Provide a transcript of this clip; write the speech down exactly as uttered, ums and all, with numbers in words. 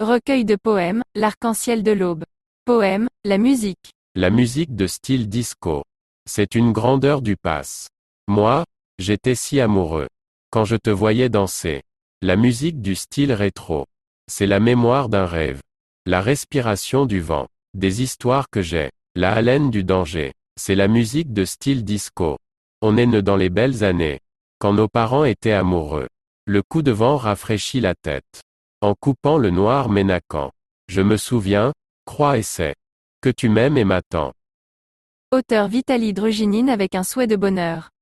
Recueil de poèmes, L'arc-en-ciel de l'aube. Poème, la musique. La musique de style disco. C'est une grandeur du passe. Moi, j'étais si amoureux. Quand je te voyais danser. La musique du style rétro. C'est la mémoire d'un rêve. La respiration du vent. Des histoires que j'ai. La haleine du danger. C'est la musique de style disco. On est né dans les belles années. Quand nos parents étaient amoureux. Le coup de vent rafraîchit la tête. En coupant le noir ménacant. Je me souviens, crois et sais. Que tu m'aimes et m'attends. Auteur Vitaly Druginine avec un souhait de bonheur.